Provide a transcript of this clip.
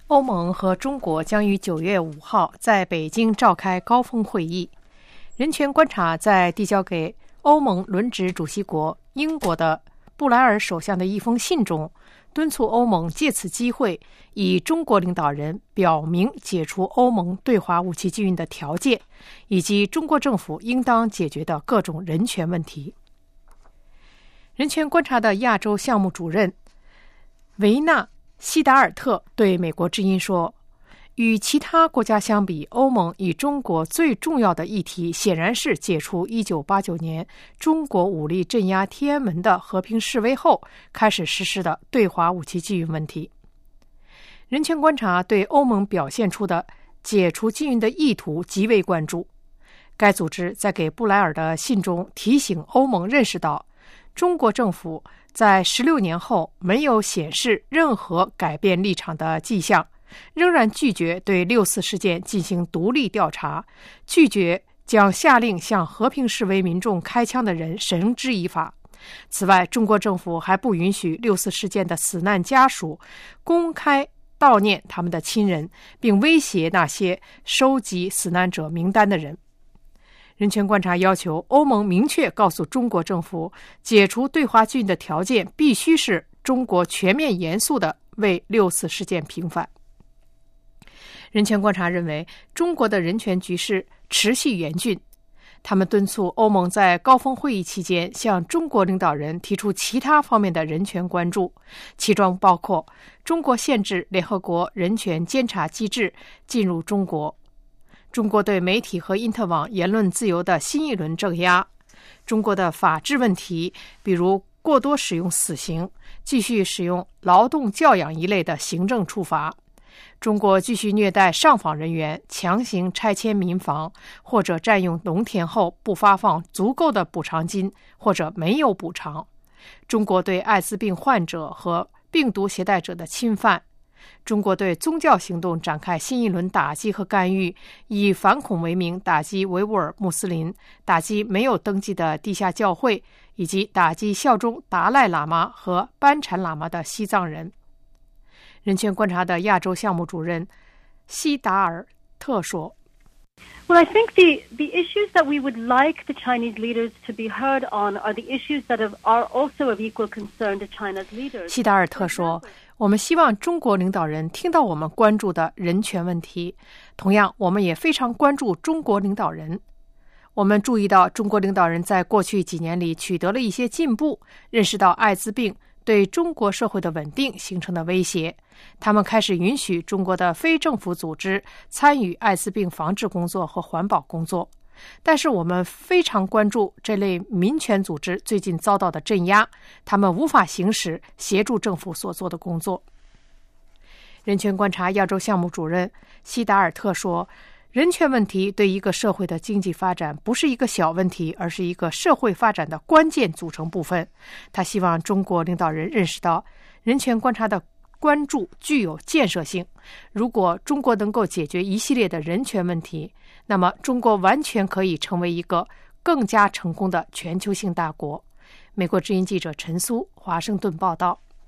欧盟和中国将于9月5号在北京召开高峰会议。人权观察在递交给欧盟轮值主席国英国的布莱尔首相的一封信中，敦促欧盟借此机会以中国领导人表明解除欧盟对华武器禁运的条件，以及中国政府应当解决的各种人权问题。人权观察的亚洲项目主任维纳西达尔特对美国之音说，与其他国家相比，欧盟与中国最重要的议题显然是解除1989年中国武力镇压天安门的和平示威后开始实施的对华武器禁运问题。人权观察对欧盟表现出的解除禁运的意图极为关注。该组织在给布莱尔的信中提醒欧盟认识到，中国政府在16年后没有显示任何改变立场的迹象，仍然拒绝对6·4事件进行独立调查，拒绝将下令向和平示威民众开枪的人绳之以法。此外，中国政府还不允许6·4事件的死难家属公开悼念他们的亲人，并威胁那些收集死难者名单的人。人权观察要求欧盟明确告诉中国政府，解除对华禁运的条件必须是中国全面严肃地为6·4事件平反。人权观察认为，中国的人权局势持续严峻，他们敦促欧盟在高峰会议期间向中国领导人提出其他方面的人权关注，其中包括中国限制联合国人权监察机制进入中国，中国对媒体和因特网言论自由的新一轮镇压，中国的法治问题，比如过多使用死刑，继续使用劳动教养一类的行政处罚，中国继续虐待上访人员，强行拆迁民房，或者占用农田后不发放足够的补偿金，或者没有补偿，中国对艾滋病患者和病毒携带者的侵犯，中国对宗教行动展开新一轮打击和干预，以反恐为名打击维吾尔穆斯林，打击没有登记的地下教会，以及打击效忠达赖喇嘛和班禅喇嘛的西藏人。人权观察的亚洲项目主任西达尔特说， Well, I think the issues that we would like the Chinese leaders to be heard on are the issues that are also of equal concern to China's leaders. 西达尔特说，我们希望中国领导人听到我们关注的人权问题，同样我们也非常关注中国领导人。我们注意到中国领导人在过去几年里取得了一些进步，认识到艾滋病对中国社会的稳定形成的威胁，他们开始允许中国的非政府组织参与艾滋病防治工作和环保工作。但是我们非常关注这类民权组织最近遭到的镇压，他们无法行使协助政府所做的工作。人权观察亚洲项目主任西达尔特说，人权问题对一个社会的经济发展不是一个小问题，而是一个社会发展的关键组成部分。他希望中国领导人认识到，人权观察的关注具有建设性。如果中国能够解决一系列的人权问题，那么中国完全可以成为一个更加成功的全球性大国。美国之音记者陈苏，华盛顿报道。